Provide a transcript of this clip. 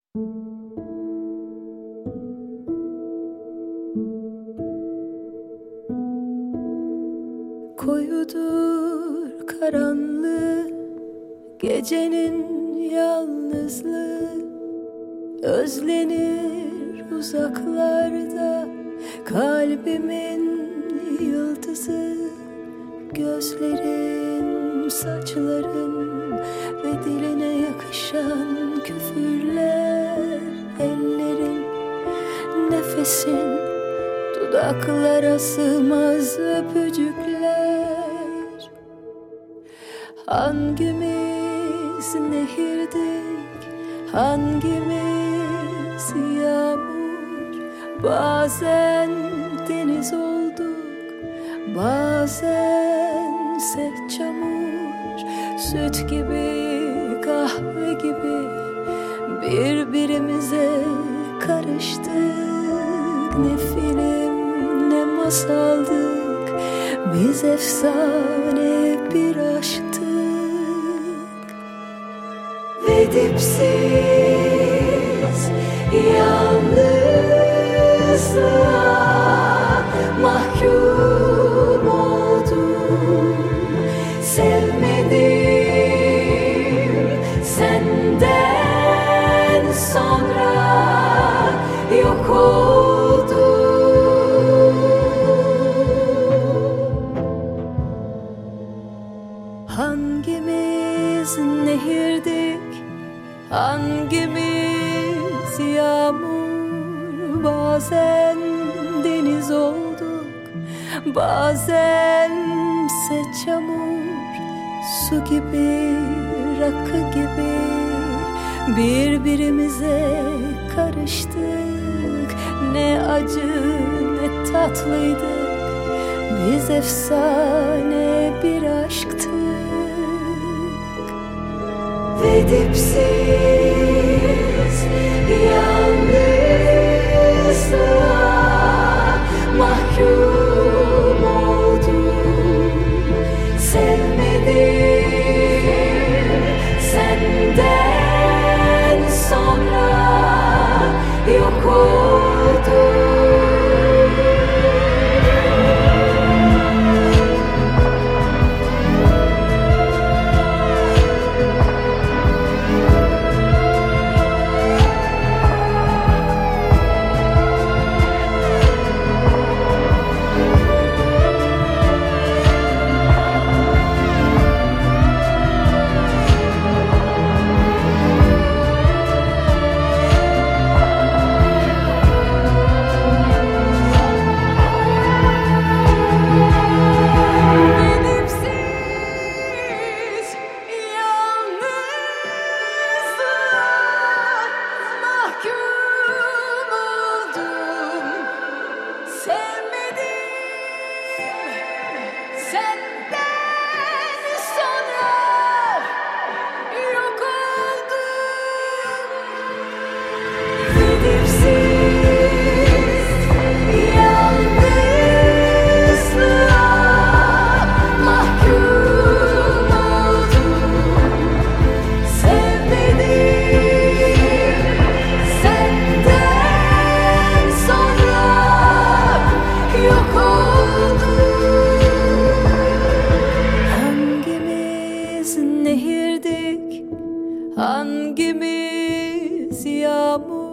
Koyudur karanlığı, gecenin yalnızlığı. Özlenir uzaklarda kalbimin yıldızı. Gözlerin, saçların ve diline yakışan küfürler. Ellerin, nefesin, dudaklara sığmaz öpücükler. Hangimiz nehirdik, hangimiz yağmur? Bazen deniz olduk, bazense çamur. Süt gibi, kahve gibi birbirimize karıştık. Ne film ne masaldık, biz efsane bir aşktık. Ve dipsiz yalnızlığa mahkum oldum. Sevmedim senden sonra, yok oldum. Hangimiz nehirdik, hangimiz yağmur? Bazen deniz olduk, bazense çamur. Su gibi, rakı gibi birbirimize karıştık. Ne acı ne tatlıydık, biz efsane bir aşktık. Ve dipsiz yalnızlığa mahkum oldum. Sevmedim senden sonra, yok oldum. Hangimiz nehirdik, hangimiz yağmur?